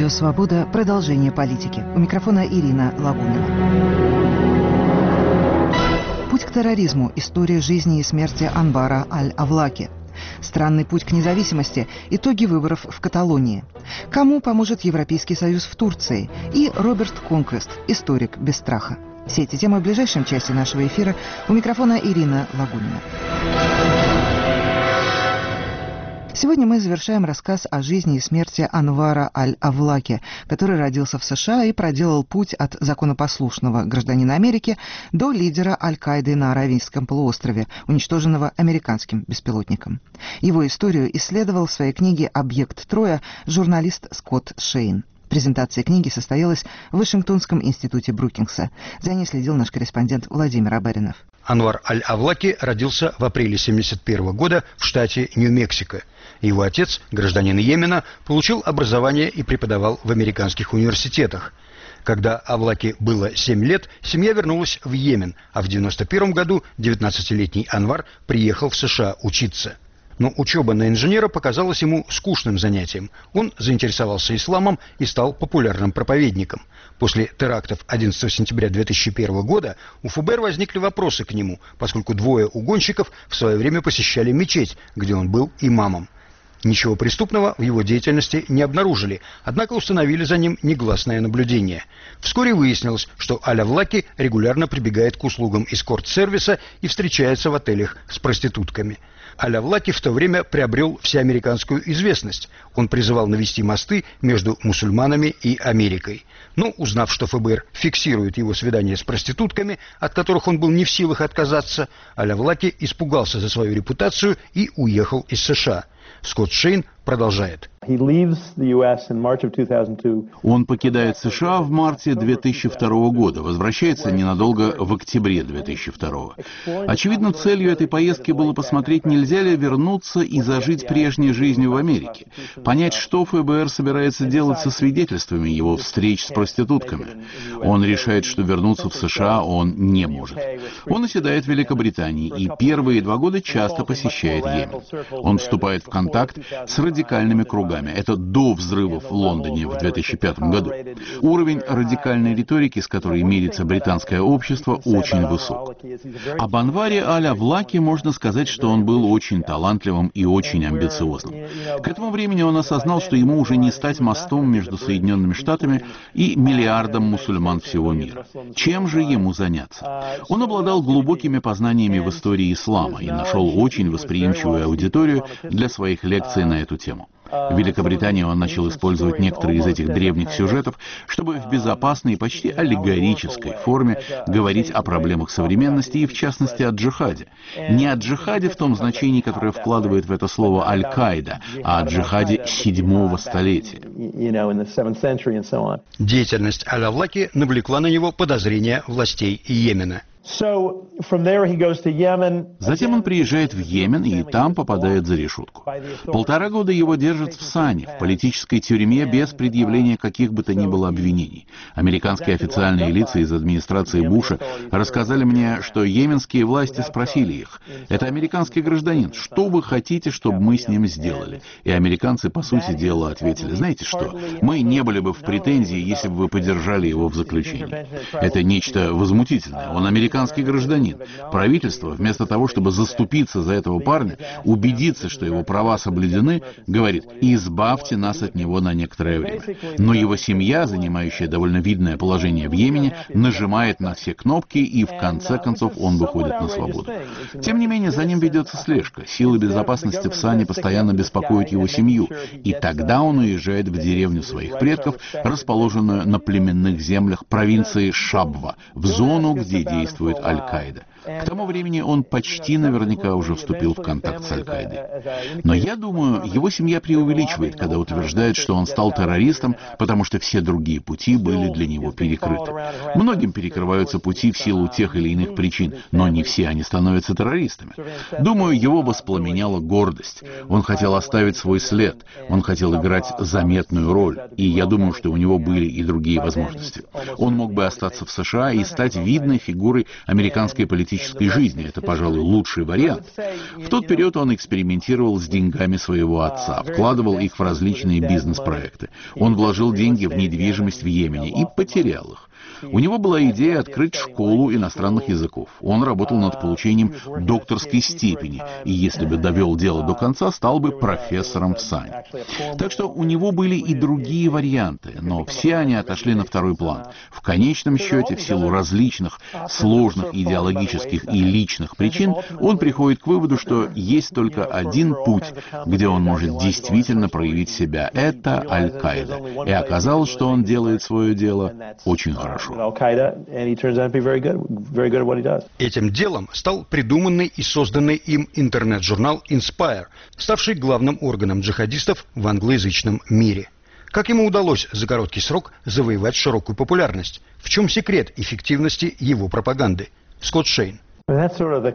Радио «Свобода». Продолжение политики. У микрофона Ирина Лагунина. Путь к терроризму. История жизни и смерти Анвара Аль-Авлаки. Странный путь к независимости. Итоги выборов в Каталонии. Кому поможет Европейский Союз в Турции? И Роберт Конквест, историк без страха. Все эти темы в ближайшем часе нашего эфира. У микрофона Ирина Лагунина. Сегодня мы завершаем рассказ о жизни и смерти Анвара Аль-Авлаки, который родился в США и проделал путь от законопослушного гражданина Америки до лидера Аль-Каиды на Аравийском полуострове, уничтоженного американским беспилотником. Его историю исследовал в своей книге «Объект Троя» журналист Скотт Шейн. Презентация книги состоялась в Вашингтонском институте Брукингса. За ней следил наш корреспондент Владимир Абаринов. Анвар Аль-Авлаки родился в апреле 1971 года в штате Нью-Мексико. Его отец, гражданин Йемена, получил образование и преподавал в американских университетах. Когда Авлаки было 7 лет, семья вернулась в Йемен, а в 1991 году 19-летний Анвар приехал в США учиться. Но учеба на инженера показалась ему скучным занятием. Он заинтересовался исламом и стал популярным проповедником. После терактов 11 сентября 2001 года у ФБР возникли вопросы к нему, поскольку двое угонщиков в свое время посещали мечеть, где он был имамом. Ничего преступного в его деятельности не обнаружили, однако установили за ним негласное наблюдение. Вскоре выяснилось, что Аль-Авлаки регулярно прибегает к услугам эскорт-сервиса и встречается в отелях с проститутками. Аль-Авлаки в то время приобрел всеамериканскую известность. Он призывал навести мосты между мусульманами и Америкой. Но, узнав, что ФБР фиксирует его свидания с проститутками, от которых он был не в силах отказаться, Аль-Авлаки испугался за свою репутацию и уехал из США. Скотт Шейн продолжает. Он покидает США в марте 2002 года, возвращается ненадолго в октябре 2002. Очевидно, целью этой поездки было посмотреть, нельзя ли вернуться и зажить прежней жизнью в Америке, понять, что ФБР собирается делать со свидетельствами его встреч с проститутками. Он решает, что вернуться в США он не может. Он оседает в Великобритании и первые 2 года часто посещает Йемен. Он вступает в контакт с радикальными кругами. Это до взрывов в Лондоне в 2005 году. Уровень радикальной риторики, с которой мирится британское общество, очень высок. Об Анваре Аль-Авлаки можно сказать, что он был очень талантливым и очень амбициозным. К этому времени он осознал, что ему уже не стать мостом между Соединенными Штатами и миллиардом мусульман всего мира. Чем же ему заняться? Он обладал глубокими познаниями в истории ислама и нашел очень восприимчивую аудиторию для своих лекций на эту тему. В Великобритании он начал использовать некоторые из этих древних сюжетов, чтобы в безопасной и почти аллегорической форме говорить о проблемах современности и, в частности, о джихаде. Не о джихаде в том значении, которое вкладывает в это слово Аль-Каида, а о джихаде 7-го столетия. Деятельность Аль-Авлаки навлекла на него подозрения властей Йемена. Затем он приезжает в Йемен и там попадает за решетку. 1,5 года его держат в Сане, в политической тюрьме, без предъявления каких бы то ни было обвинений. Американские официальные лица из администрации Буша рассказали мне, что йеменские власти спросили их: «Это американский гражданин, что вы хотите, чтобы мы с ним сделали?» И американцы, по сути дела, ответили: «Знаете что, мы не были бы в претензии, если бы вы подержали его в заключении». Это нечто возмутительное. Он американский гражданин. Правительство, вместо того, чтобы заступиться за этого парня, убедиться, что его права соблюдены, говорит: «Избавьте нас от него на некоторое время». Но его семья, занимающая довольно видное положение в Йемене, нажимает на все кнопки, и в конце концов он выходит на свободу. Тем не менее, за ним ведется слежка. Силы безопасности в Сане постоянно беспокоят его семью, и тогда он уезжает в деревню своих предков, расположенную на племенных землях провинции Шабва, в зону, где действует Аль-Каида. К тому времени он почти наверняка уже вступил в контакт с Аль-Каидой. Но я думаю, его семья преувеличивает, когда утверждает, что он стал террористом, потому что все другие пути были для него перекрыты. Многим перекрываются пути в силу тех или иных причин, но не все они становятся террористами. Думаю, его воспламеняла гордость. Он хотел оставить свой след, он хотел играть заметную роль, и я думаю, что у него были и другие возможности. Он мог бы остаться в США и стать видной фигурой американской политической жизни. Это, пожалуй, лучший вариант. В тот период он экспериментировал с деньгами своего отца, вкладывал их в различные бизнес-проекты. Он вложил деньги в недвижимость в Йемене и потерял их. У него была идея открыть школу иностранных языков. Он работал над получением докторской степени, и если бы довел дело до конца, стал бы профессором в САНе. Так что у него были и другие варианты, но все они отошли на второй план. В конечном счете, в силу различных сложных идеологических и личных причин, он приходит к выводу, что есть только один путь, где он может действительно проявить себя. Это Аль-Каида. И оказалось, что он делает свое дело очень хорошо. Этим делом стал придуманный и созданный им интернет-журнал Inspire, ставший главным органом джихадистов в англоязычном мире. Как ему удалось за короткий срок завоевать широкую популярность? В чем секрет эффективности его пропаганды? Скотт Шейн. Это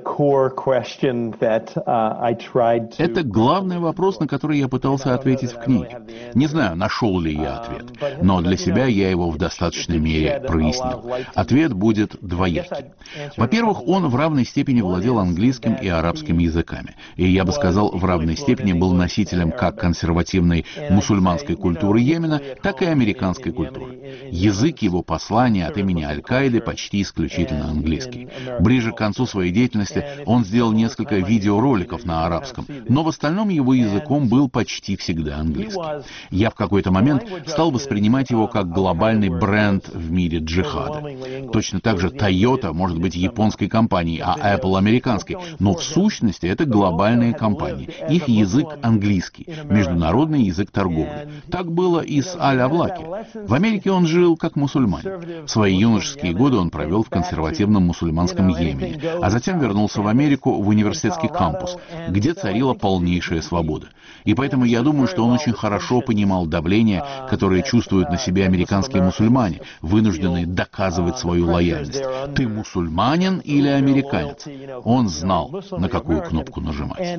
главный вопрос, на который я пытался ответить в книге. Не знаю, нашел ли я ответ, но для себя я его в достаточной мере прояснил. Ответ будет двоякий. Во-первых, он в равной степени владел английским и арабским языками. И я бы сказал, в равной степени был носителем как консервативной мусульманской культуры Йемена, так и американской культуры. Язык его послания от имени Аль-Каиды почти исключительно английский. Ближе к концу своей деятельности он сделал несколько видеороликов на арабском, но в остальном его языком был почти всегда английский. Я в какой-то момент стал воспринимать его как глобальный бренд в мире джихада. Точно так же Toyota может быть японской компанией, а Apple американской, но в сущности это глобальные компании. Их язык английский, международный язык торговли. Так было и с Аль-Авлаки. В Америке он жил как мусульманин. В свои юношеские годы он провел в консервативном мусульманском Йемене, а затем вернулся в Америку в университетский кампус, где царила полнейшая свобода. И поэтому я думаю, что он очень хорошо понимал давление, которое чувствуют на себе американские мусульмане, вынужденные доказывать свою лояльность. Ты мусульманин или американец? Он знал, на какую кнопку нажимать.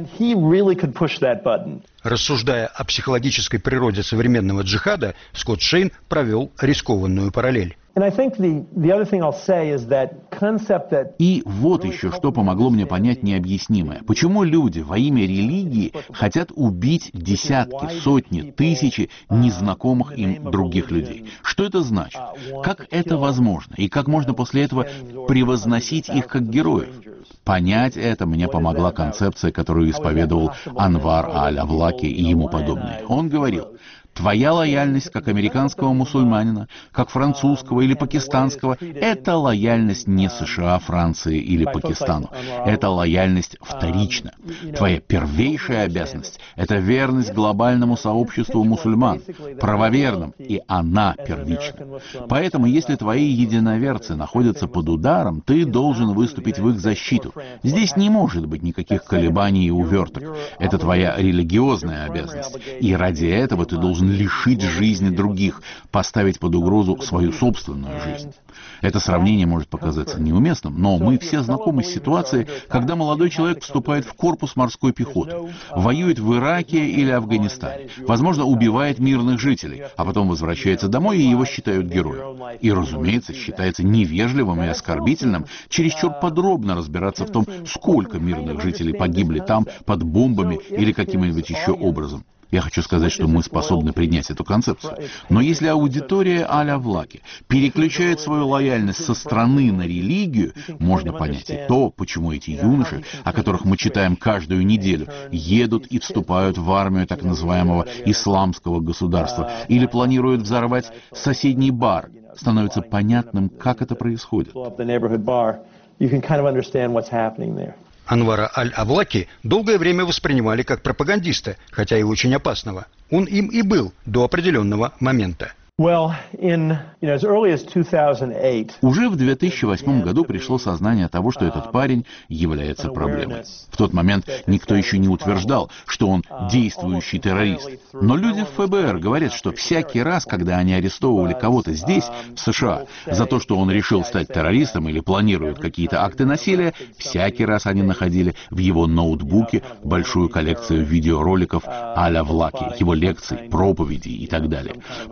Рассуждая о психологической природе современного джихада, Скотт Шейн провел рискованную параллель. И вот еще что помогло мне понять необъяснимое. Почему люди во имя религии хотят убить десятки, сотни, тысячи незнакомых им других людей? Что это значит? Как это возможно? И как можно после этого превозносить их как героев? Понять это мне помогла концепция, которую исповедовал Анвар Аль-Авлаки и ему подобные. Он говорил: твоя лояльность как американского мусульманина, как французского или пакистанского, это лояльность не США, Франции или Пакистану. Это лояльность вторична. Твоя первейшая обязанность – это верность глобальному сообществу мусульман, правоверным, и она первична. Поэтому, если твои единоверцы находятся под ударом, ты должен выступить в их защиту. Здесь не может быть никаких колебаний и уверток. Это твоя религиозная обязанность. И ради этого ты должен лишить жизни других, поставить под угрозу свою собственную жизнь. Это сравнение может показаться неуместным, но мы все знакомы с ситуацией, когда молодой человек вступает в корпус морской пехоты, воюет в Ираке или Афганистане, возможно, убивает мирных жителей, а потом возвращается домой, и его считают героем. И, разумеется, считается невежливым и оскорбительным чересчур подробно разбираться в том, сколько мирных жителей погибли там под бомбами или каким-нибудь еще образом. Я хочу сказать, что мы способны принять эту концепцию. Но если аудитория Аль-Авлаки переключает свою лояльность со страны на религию, можно понять и то, почему эти юноши, о которых мы читаем каждую неделю, едут и вступают в армию так называемого исламского государства или планируют взорвать соседний бар. Становится понятным, как это происходит. Анвара Аль-Авлаки долгое время воспринимали как пропагандиста, хотя и очень опасного. Он им и был до определенного момента. Уже в 2008 году пришло сознание того, что этот парень является проблемой. В тот момент никто еще не утверждал, что он действующий террорист. Но люди в ФБР говорят, что всякий раз, когда они арестовывали кого-то здесь, в США, за то, что он решил стать террористом или планирует какие-то акты насилия, всякий раз они находили в его ноутбуке большую коллекцию видеороликов Аль-Авлаки, его лекций, проповедей и так далее. По этой причине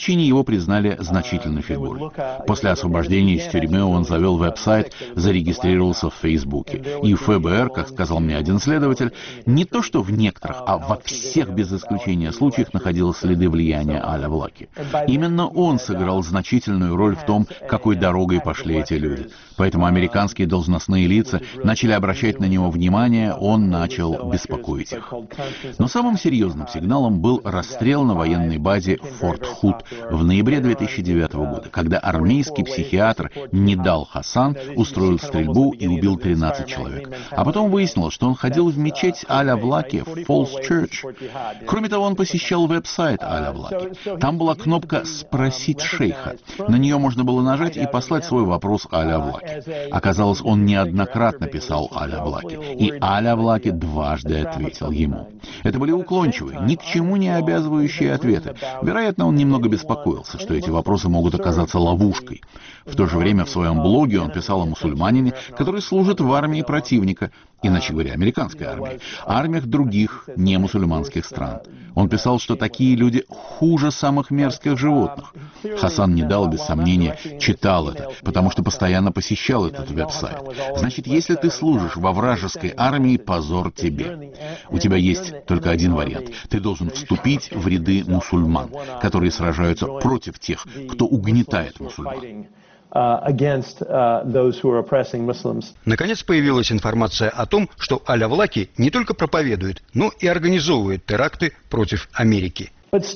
заключения его признали значительной фигурой. После освобождения из тюрьмы он завел веб-сайт, зарегистрировался в Фейсбуке. И ФБР, как сказал мне один следователь, не то что в некоторых, а во всех без исключения случаях находилось следы влияния Аль-Авлаки. Именно он сыграл значительную роль в том, какой дорогой пошли эти люди. Поэтому американские должностные лица начали обращать на него внимание, он начал беспокоить их. Но самым серьезным сигналом был расстрел на военной базе Форт Худ в ноябре 2009 года, когда армейский психиатр Нидал Хасан устроил стрельбу и убил 13 человек. А потом выяснилось, что он ходил в мечеть Аль-Авлаки в Falls Church. Кроме того, он посещал веб-сайт Аль-Авлаки. Там была кнопка «Спросить шейха». На нее можно было нажать и послать свой вопрос Аль-Авлаки. Оказалось, он неоднократно писал Аль-Авлаки, и Аль-Авлаки дважды ответил ему. Это были уклончивые, ни к чему не обязывающие ответы. Вероятно, он немного беспокоился, что эти вопросы могут оказаться ловушкой. В то же время в своем блоге он писал о мусульманине, который служит в армии противника, иначе говоря, американской армии, армиях других немусульманских стран. Он писал, что такие люди хуже самых мерзких животных. Хасан Нидал, без сомнения, читал это, потому что постоянно посещал этот веб-сайт. Значит, если ты служишь во вражеской армии, позор тебе. У тебя есть только один вариант. Ты должен вступить в ряды мусульман, которые сражаются против тех, кто угнетает мусульман. Наконец появилась информация о том, что Аль-Авлаки не только проповедует, но и организовывает теракты против Америки.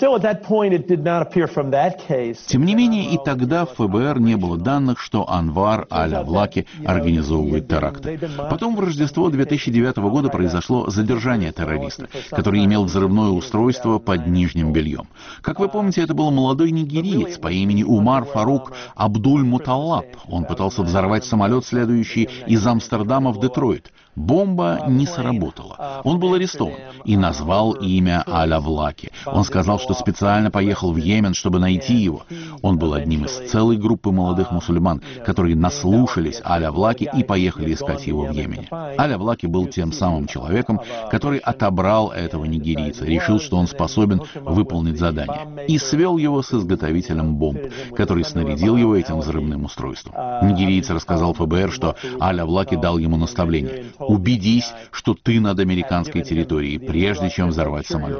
Тем не менее, и тогда в ФБР не было данных, что Анвар Аль-Авлаки организовывает теракты. Потом в Рождество 2009 года произошло задержание террориста, который имел взрывное устройство под нижним бельем. Как вы помните, это был молодой нигериец по имени Умар Фарук Абдуль-Муталлаб. Он пытался взорвать самолет, следующий из Амстердама в Детройт. Бомба не сработала. Он был арестован и назвал имя Аль-Авлаки. Он сказал, что специально поехал в Йемен, чтобы найти его. Он был одним из целой группы молодых мусульман, которые наслушались Аль-Авлаки и поехали искать его в Йемене. Аль-Авлаки был тем самым человеком, который отобрал этого нигерийца, решил, что он способен выполнить задание, и свел его с изготовителем бомб, который снарядил его этим взрывным устройством. Нигерийец рассказал ФБР, что Аль-Авлаки дал ему наставление: убедись, что ты над американской территорией, прежде чем взорвать самолет.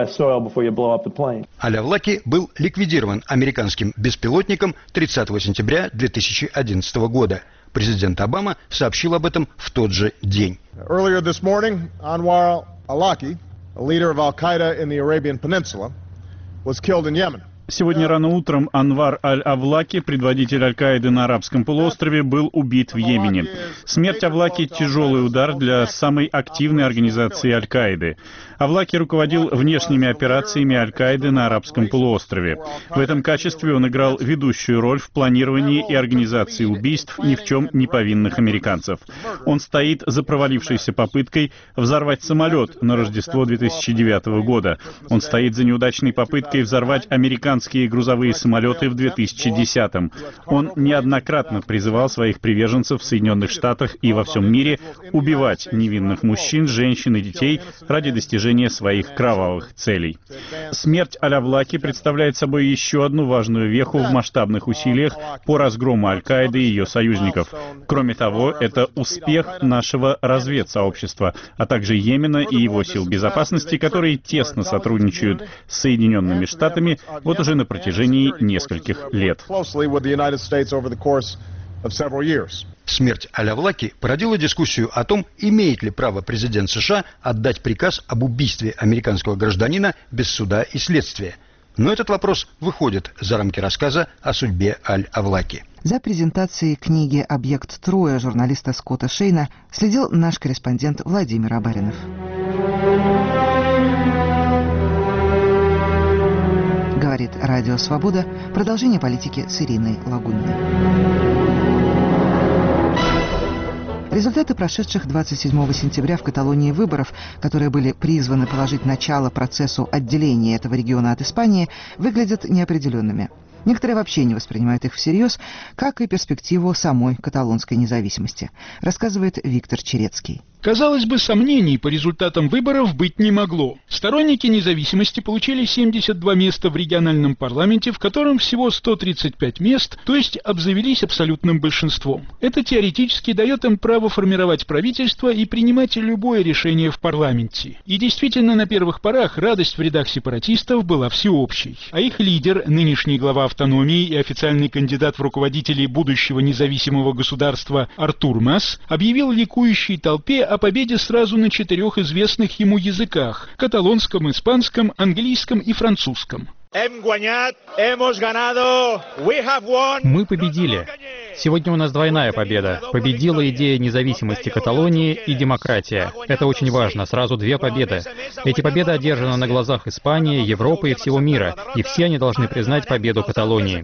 Аль-Авлаки был ликвидирован американским беспилотником 30 сентября 2011 года. Президент Обама сообщил об этом в тот же день. Earlier this morning, Anwar al-Awlaki, a leader of Al-Qaeda in the Arabian Peninsula, was killed in Yemen. Сегодня рано утром Анвар Аль-Авлаки, предводитель Аль-Каиды на Арабском полуострове, был убит в Йемене. Смерть Авлаки – тяжелый удар для самой активной организации Аль-Каиды. Авлаки руководил внешними операциями Аль-Каиды на Арабском полуострове. В этом качестве он играл ведущую роль в планировании и организации убийств ни в чем не повинных американцев. Он стоит за провалившейся попыткой взорвать самолет на Рождество 2009 года. Он стоит за неудачной попыткой взорвать американские грузовые самолеты в 2010-м. Он неоднократно призывал своих приверженцев в Соединенных Штатах и во всем мире убивать невинных мужчин, женщин и детей ради достижения своих кровавых целей. Смерть Аль-Авлаки представляет собой еще одну важную веху в масштабных усилиях по разгрому Аль-Каиды и ее союзников. Кроме того, это успех нашего разведсообщества, а также Йемена и его сил безопасности, которые тесно сотрудничают с Соединенными Штатами вот уже на протяжении нескольких лет. Смерть Аль-Авлаки породила дискуссию о том, имеет ли право президент США отдать приказ об убийстве американского гражданина без суда и следствия. Но этот вопрос выходит за рамки рассказа о судьбе Аль-Авлаки. За презентацией книги «Объект Троя» журналиста Скотта Шейна следил наш корреспондент Владимир Абаринов. Говорит Радио Свобода. Продолжение политики с Ириной Лагуниной. Результаты прошедших 27 сентября в Каталонии выборов, которые были призваны положить начало процессу отделения этого региона от Испании, выглядят неопределенными. Некоторые вообще не воспринимают их всерьез, как и перспективу самой каталонской независимости, рассказывает Виктор Черецкий. Казалось бы, сомнений по результатам выборов быть не могло. Сторонники независимости получили 72 места в региональном парламенте, в котором всего 135 мест, то есть обзавелись абсолютным большинством. Это теоретически дает им право формировать правительство и принимать любое решение в парламенте. И действительно, на первых порах радость в рядах сепаратистов была всеобщей. А их лидер, нынешний глава автономии и официальный кандидат в руководители будущего независимого государства Артур Мас, объявил ликующей толпе о победе сразу на 4 известных ему языках – каталонском, испанском, английском и французском. Мы победили. Сегодня у нас двойная победа. Победила идея независимости Каталонии и демократия. Это очень важно. Сразу 2 победы. Эти победы одержаны на глазах Испании, Европы и всего мира. И все они должны признать победу Каталонии.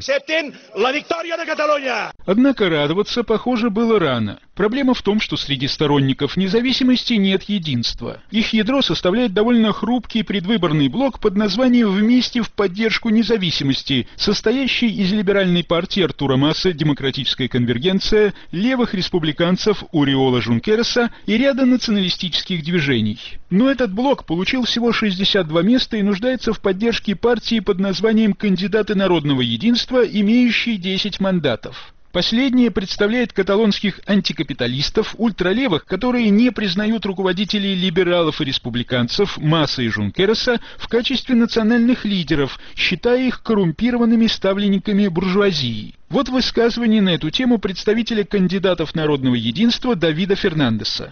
Однако радоваться, похоже, было рано. Проблема в том, что среди сторонников независимости нет единства. Их ядро составляет довольно хрупкий предвыборный блок под названием «Вместе в поддержку независимости», состоящий из либеральной партии Артура Маса «Демократическая конвергенция», левых республиканцев Ориола Жункереса и ряда националистических движений. Но этот блок получил всего 62 места и нуждается в поддержке партии под названием «Кандидаты народного единства», имеющей 10 мандатов. Последнее представляет каталонских антикапиталистов, ультралевых, которые не признают руководителей либералов и республиканцев Маса и Жункереса в качестве национальных лидеров, считая их коррумпированными ставленниками буржуазии. Вот высказывание на эту тему представителя кандидатов народного единства Давида Фернандеса.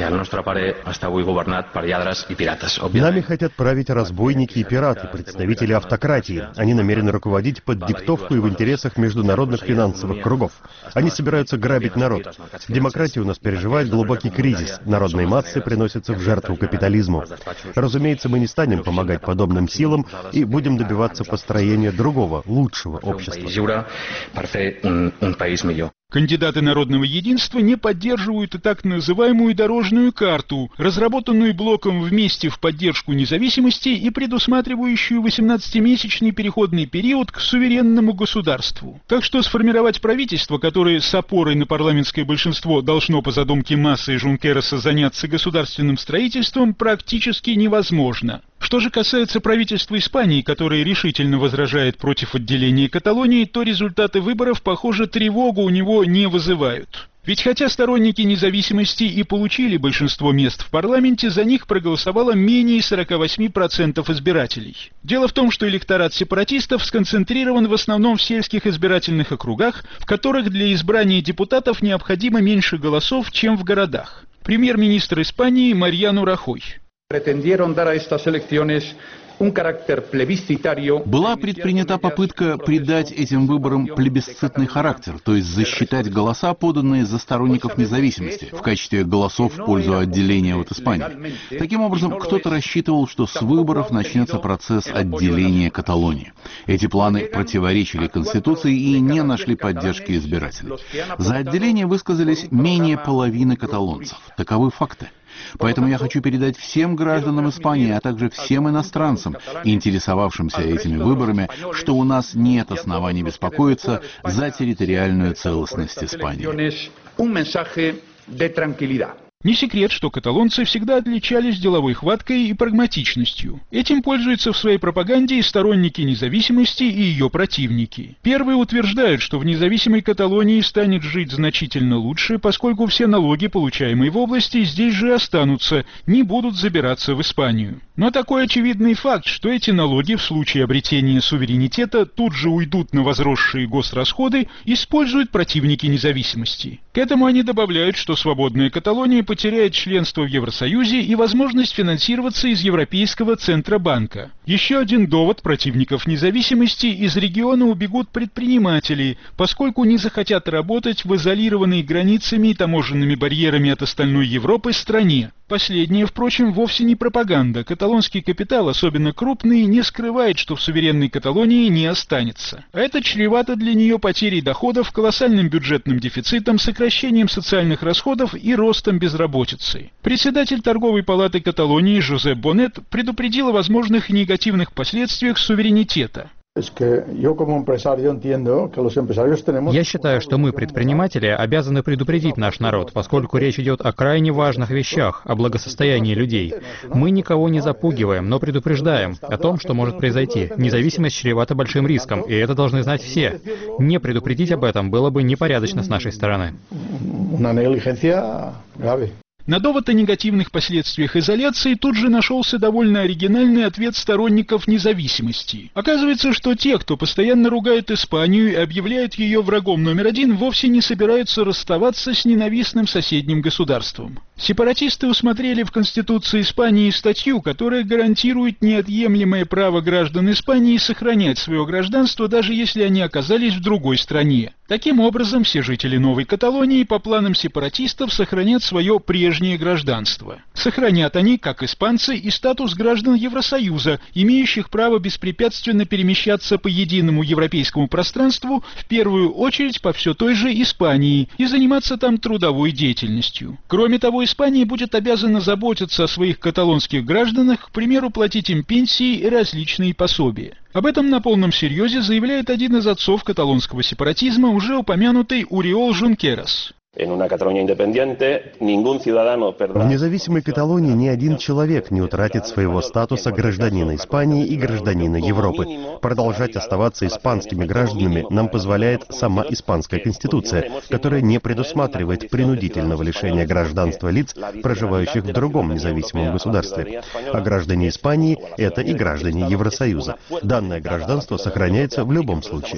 Нами хотят править разбойники и пираты, представители автократии. Они намерены руководить под диктовку и в интересах международных финансовых кругов. Они собираются грабить народ. Демократия у нас переживает глубокий кризис. Народные массы приносятся в жертву капитализму. Разумеется, мы не станем помогать подобным силам и будем добиваться построения другого, лучшего общества. Кандидаты народного единства не поддерживают и так называемую дорожную карту, разработанную блоком «Вместе в поддержку независимости» и предусматривающую 18-месячный переходный период к суверенному государству. Так что сформировать правительство, которое с опорой на парламентское большинство должно по задумке Маса и Жункереса заняться государственным строительством, практически невозможно. Что же касается правительства Испании, которое решительно возражает против отделения Каталонии, то результаты выборов, похоже, тревогу у него не вызывают. Ведь хотя сторонники независимости и получили большинство мест в парламенте, за них проголосовало менее 48% избирателей. Дело в том, что электорат сепаратистов сконцентрирован в основном в сельских избирательных округах, в которых для избрания депутатов необходимо меньше голосов, чем в городах. Премьер-министр Испании Мариано Рахой. Была предпринята попытка придать этим выборам плебисцитный характер, то есть засчитать голоса, поданные за сторонников независимости, в качестве голосов в пользу отделения от Испании. Таким образом, кто-то рассчитывал, что с выборов начнется процесс отделения Каталонии. Эти планы противоречили Конституции и не нашли поддержки избирателей. За отделение высказались менее половины каталонцев. Таковы факты. Поэтому я хочу передать всем гражданам Испании, а также всем иностранцам, интересовавшимся этими выборами, что у нас нет оснований беспокоиться за территориальную целостность Испании. Не секрет, что каталонцы всегда отличались деловой хваткой и прагматичностью. Этим пользуются в своей пропаганде и сторонники независимости, и ее противники. Первые утверждают, что в независимой Каталонии станет жить значительно лучше, поскольку все налоги, получаемые в области, здесь же останутся, не будут забираться в Испанию. Но такой очевидный факт, что эти налоги в случае обретения суверенитета тут же уйдут на возросшие госрасходы, используют противники независимости. К этому они добавляют, что свободная Каталония потеряет членство в Евросоюзе и возможность финансироваться из Европейского Центробанка. Еще один довод противников независимости: из региона убегут предприниматели, поскольку не захотят работать в изолированной границами и таможенными барьерами от остальной Европы стране. Последнее, впрочем, вовсе не пропаганда. Каталонский капитал, особенно крупный, не скрывает, что в суверенной Каталонии не останется. А это чревато для нее потерей доходов, колоссальным бюджетным дефицитом, сокращением социальных расходов и ростом безработицы. Председатель торговой палаты Каталонии Жозеп Бонет предупредил о возможных негативных последствиях суверенитета. Я считаю, что мы, предприниматели, обязаны предупредить наш народ, поскольку речь идет о крайне важных вещах, о благосостоянии людей. Мы никого не запугиваем, но предупреждаем о том, что может произойти. Независимость чревата большим риском, и это должны знать все. Не предупредить об этом было бы непорядочно с нашей стороны. На довод о негативных последствиях изоляции тут же нашелся довольно оригинальный ответ сторонников независимости. Оказывается, что те, кто постоянно ругает Испанию и объявляет ее врагом номер один, вовсе не собираются расставаться с ненавистным соседним государством. Сепаратисты усмотрели в Конституции Испании статью, которая гарантирует неотъемлемое право граждан Испании сохранять свое гражданство, даже если они оказались в другой стране. Таким образом, все жители Новой Каталонии по планам сепаратистов сохранят свое прежнее гражданство. Сохранят они, как испанцы, и статус граждан Евросоюза, имеющих право беспрепятственно перемещаться по единому европейскому пространству, в первую очередь по все той же Испании, и заниматься там трудовой деятельностью. Кроме того, Испания будет обязана заботиться о своих каталонских гражданах, к примеру, платить им пенсии и различные пособия. Об этом на полном серьезе заявляет один из отцов каталонского сепаратизма, уже упомянутый Уриол Жункерас. В независимой Каталонии ни один человек не утратит своего статуса гражданина Испании и гражданина Европы. Продолжать оставаться испанскими гражданами нам позволяет сама Испанская Конституция, которая не предусматривает принудительного лишения гражданства лиц, проживающих в другом независимом государстве. А граждане Испании — это и граждане Евросоюза. Данное гражданство сохраняется в любом случае.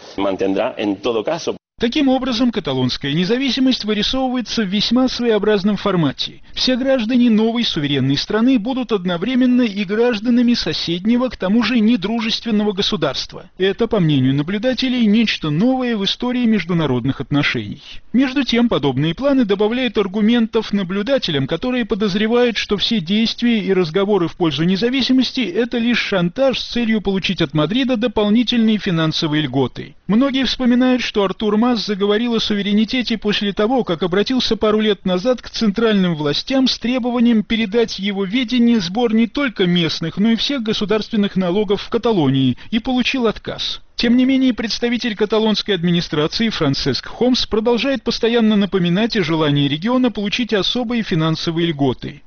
Таким образом, каталонская независимость вырисовывается в весьма своеобразном формате. Все граждане новой суверенной страны будут одновременно и гражданами соседнего, к тому же недружественного государства. Это, по мнению наблюдателей, нечто новое в истории международных отношений. Между тем, подобные планы добавляют аргументов наблюдателям, которые подозревают, что все действия и разговоры в пользу независимости – это лишь шантаж с целью получить от Мадрида дополнительные финансовые льготы. Многие вспоминают, что Артур Mas заговорил о суверенитете после того, как обратился пару лет назад к центральным властям с требованием передать его ведение сбор не только местных, но и всех государственных налогов в Каталонии, и получил отказ. Тем не менее, представитель каталонской администрации Франциск Хомс продолжает постоянно напоминать о желании региона получить особые финансовые льготы.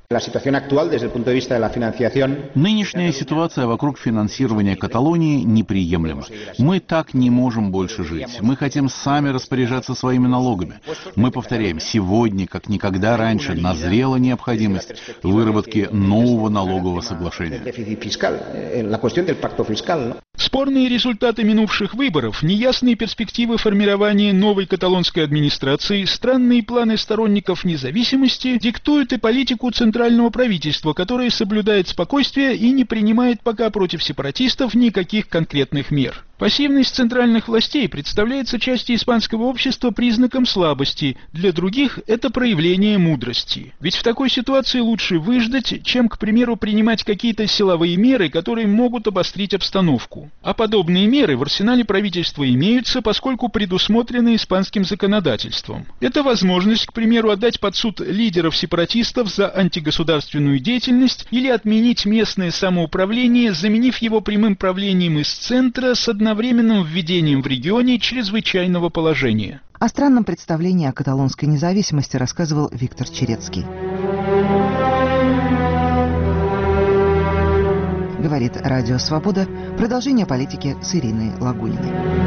Нынешняя ситуация вокруг финансирования Каталонии неприемлема. Мы так не можем больше жить. Мы хотим сами распоряжаться своими налогами. Мы повторяем, сегодня, как никогда раньше, назрела необходимость выработки нового налогового соглашения. Спорные результаты минувших выборов, неясные перспективы формирования новой каталонской администрации, странные планы сторонников независимости диктуют и политику центрального правительства, которое соблюдает спокойствие и не принимает пока против сепаратистов никаких конкретных мер. Пассивность центральных властей представляется части испанского общества признаком слабости, для других это проявление мудрости. Ведь в такой ситуации лучше выждать, чем, к примеру, принимать какие-то силовые меры, которые могут обострить обстановку. А подобные меры в арсенале правительства имеются, поскольку предусмотрены испанским законодательством. Это возможность, к примеру, отдать под суд лидеров сепаратистов за антигосударственную деятельность или отменить местное самоуправление, заменив его прямым правлением из центра с одновременным введением в регионе чрезвычайного положения. О странном представлении о каталонской независимости рассказывал Виктор Черецкий. Говорит Радио Свобода. Продолжение политики с Ириной Лагуниной.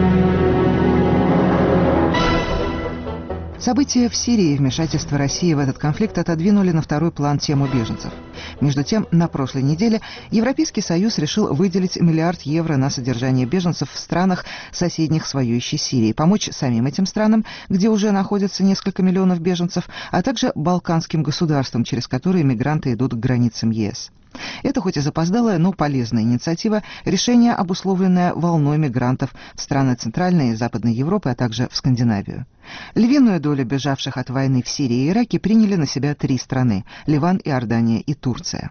События в Сирии и вмешательство России в этот конфликт отодвинули на второй план тему беженцев. Между тем, на прошлой неделе Европейский Союз решил выделить $1 миллиард на содержание беженцев в странах, соседних с воюющей Сирией, помочь самим этим странам, где уже находятся несколько миллионов беженцев, а также балканским государствам, через которые мигранты идут к границам ЕС. Это хоть и запоздалая, но полезная инициатива, решение, обусловленное волной мигрантов в страны Центральной и Западной Европы, а также в Скандинавию. Львиную долю бежавших от войны в Сирии и Ираке приняли на себя 3 страны – Ливан, Иордания и Турция.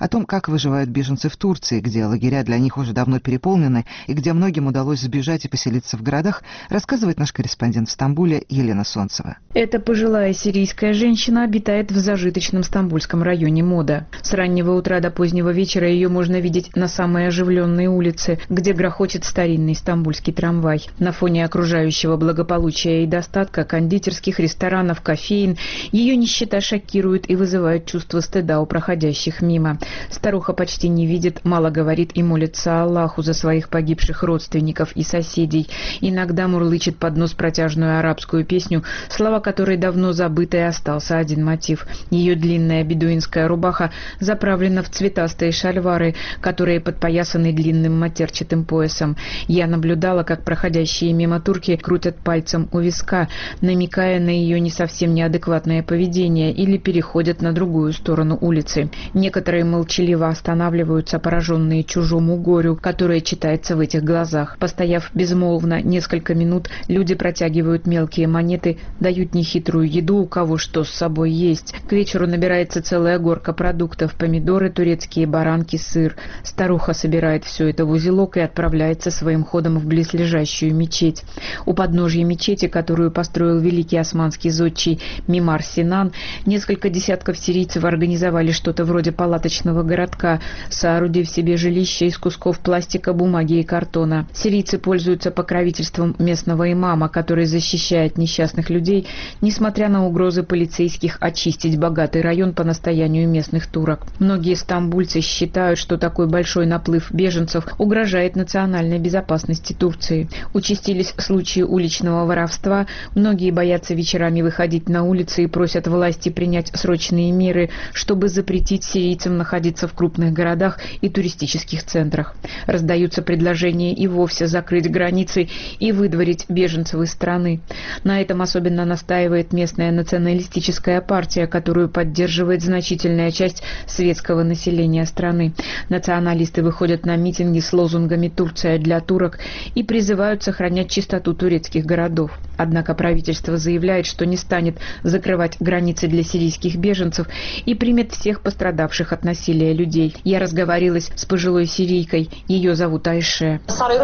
О том, как выживают беженцы в Турции, где лагеря для них уже давно переполнены и где многим удалось сбежать и поселиться в городах, рассказывает наш корреспондент в Стамбуле Елена Солнцева. Эта пожилая сирийская женщина обитает в зажиточном стамбульском районе Мода. С раннего утра до позднего вечера ее можно видеть на самой оживленной улице, где грохочет старинный стамбульский трамвай. На фоне окружающего благополучия и достатка, кондитерских, ресторанов, кофеин, ее нищета шокирует и вызывает чувство стыда у проходящих мимо. Старуха почти не видит, мало говорит и молится Аллаху за своих погибших родственников и соседей. Иногда мурлычет под нос протяжную арабскую песню, слова которой давно забыты, и остался один мотив. Ее длинная бедуинская рубаха заправлена в цветастые шальвары, которые подпоясаны длинным матерчатым поясом. Я наблюдала, как проходящие мимо турки крутят пальцем у виска, намекая на ее не совсем неадекватное поведение, или переходят на другую сторону улицы. Некоторые молчаливо останавливаются, пораженные чужому горю, которое читается в этих глазах. Постояв безмолвно несколько минут, люди протягивают мелкие монеты, дают нехитрую еду, у кого что с собой есть. К вечеру набирается целая горка продуктов: помидоры, турецкие баранки, сыр. Старуха собирает все это в узелок и отправляется своим ходом в близлежащую мечеть. У подножья мечети, которую построил великий османский зодчий Мимар Синан, несколько десятков сирийцев организовали что-то вроде палаточного городка, соорудив себе жилище из кусков пластика, бумаги и картона. Сирийцы пользуются покровительством местного имама, который защищает несчастных людей, несмотря на угрозы полицейских очистить богатый район по настоянию местных турок. Многие стамбульцы считают, что такой большой наплыв беженцев угрожает национальной безопасности Турции. Участились случаи уличного воровства, многие боятся вечерами выходить на улицы и просят власти принять срочные меры, чтобы запретить сирийцам находиться в крупных городах и туристических центрах. Раздаются предложения и вовсе закрыть границы и выдворить беженцев из страны. На этом особенно настаивает местная националистическая партия, которую поддерживает значительная часть светского населения страны. Националисты выходят на митинги с лозунгами «Турция для турок» и призывают сохранять чистоту турецких городов. Однако правительство заявляет, что не станет закрывать границы для сирийских беженцев и примет всех пострадавших от насилия людей. Я разговорилась с пожилой сирийкой, ее зовут Айше.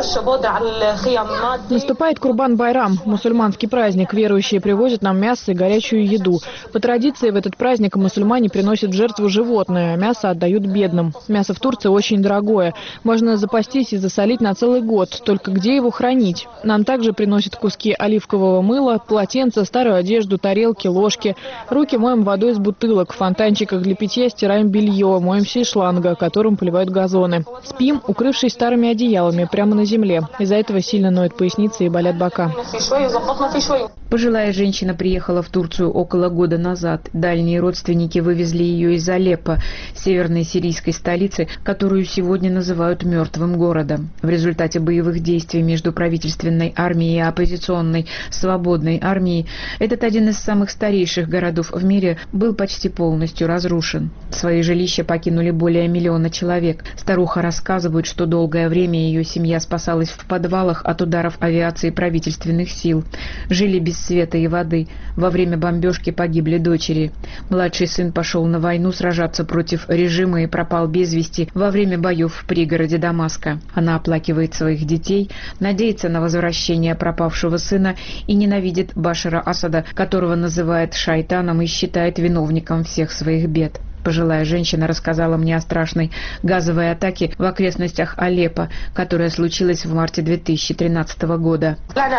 Наступает Курбан-Байрам, мусульманский праздник. Верующие привозят нам мясо и горячую еду. По традиции в этот праздник мусульмане приносят в жертву животное, а мясо отдают бедным. Мясо в Турции очень дорогое. Можно запастись и засолить на целый год. Только где его хранить? Нам также приносят куски оливкового мыла, полотенца, старую одежду, тарелки, ложки. Руки моем водой из бутылок. В фонтанчиках для питья стираем белье, моемся из шланга, которым поливают газоны. Спим, укрывшись старыми одеялами, прямо на земле. Из-за этого сильно ноют поясницы и болят бока. Пожилая женщина приехала в Турцию около года назад. Дальние родственники вывезли ее из Алеппо, северной сирийской столицы, которую сегодня называют мертвым городом. В результате боевых действий между правительственной армией и оппозиционной свободной армией этот один из самых старейших городов в мире был почти полностью разрушен. Свои жилища покинули более 1 миллиона человек. Старуха рассказывает, что долгое время ее семья спасалась в подвалах от ударов авиации правительственных сил. Жили без света и воды. Во время бомбежки погибли дочери. Младший сын пошел на войну сражаться против режима и пропал без вести во время боев в пригороде Дамаска. Она оплакивает своих детей, надеется на возвращение пропавшего сына и ненавидит Башара Асада, которого называет шайтаном и считает виновником всех своих бед. Пожилая женщина рассказала мне о страшной газовой атаке в окрестностях Алеппо, которая случилась в марте 2013 года.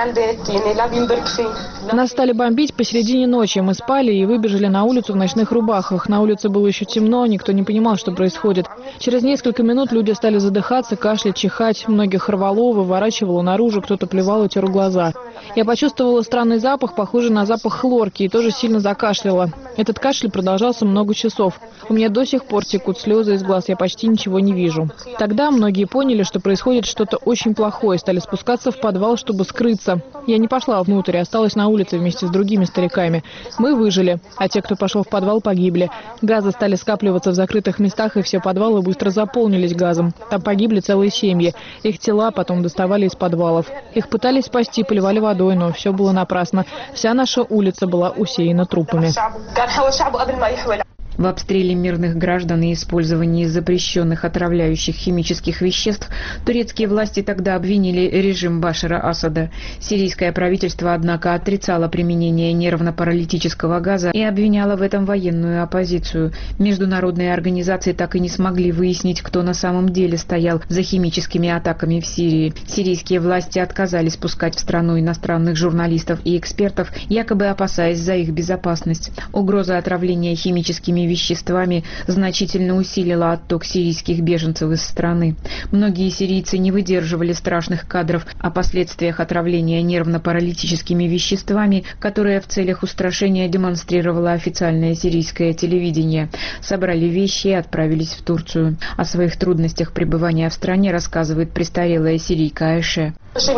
Нас стали бомбить посередине ночи. Мы спали и выбежали на улицу в ночных рубахах. На улице было еще темно, никто не понимал, что происходит. Через несколько минут люди стали задыхаться, кашлять, чихать. Многих рвало, выворачивало наружу, кто-то плевал и тер глаза. Я почувствовала странный запах, похожий на запах хлорки, и тоже сильно закашляла. Этот кашель продолжался много часов. У меня до сих пор текут слезы из глаз, я почти ничего не вижу. Тогда многие поняли, что происходит что-то очень плохое, стали спускаться в подвал, чтобы скрыться. Я не пошла внутрь, осталась на улице вместе с другими стариками. Мы выжили, а те, кто пошел в подвал, погибли. Газы стали скапливаться в закрытых местах, и все подвалы быстро заполнились газом. Там погибли целые семьи. Их тела потом доставали из подвалов. Их пытались спасти, поливали водой, но все было напрасно. Вся наша улица была усеяна трупами. В обстреле мирных граждан и использовании запрещенных отравляющих химических веществ турецкие власти тогда обвинили режим Башара Асада. Сирийское правительство, однако, отрицало применение нервно-паралитического газа и обвиняло в этом военную оппозицию. Международные организации так и не смогли выяснить, кто на самом деле стоял за химическими атаками в Сирии. Сирийские власти отказались пускать в страну иностранных журналистов и экспертов, якобы опасаясь за их безопасность. Угроза отравления химическими веществами значительно усилила отток сирийских беженцев из страны. Многие сирийцы не выдерживали страшных кадров о последствиях отравления нервно-паралитическими веществами, которые в целях устрашения демонстрировало официальное сирийское телевидение. Собрали вещи и отправились в Турцию. О своих трудностях пребывания в стране рассказывает престарелая сирийка Айше.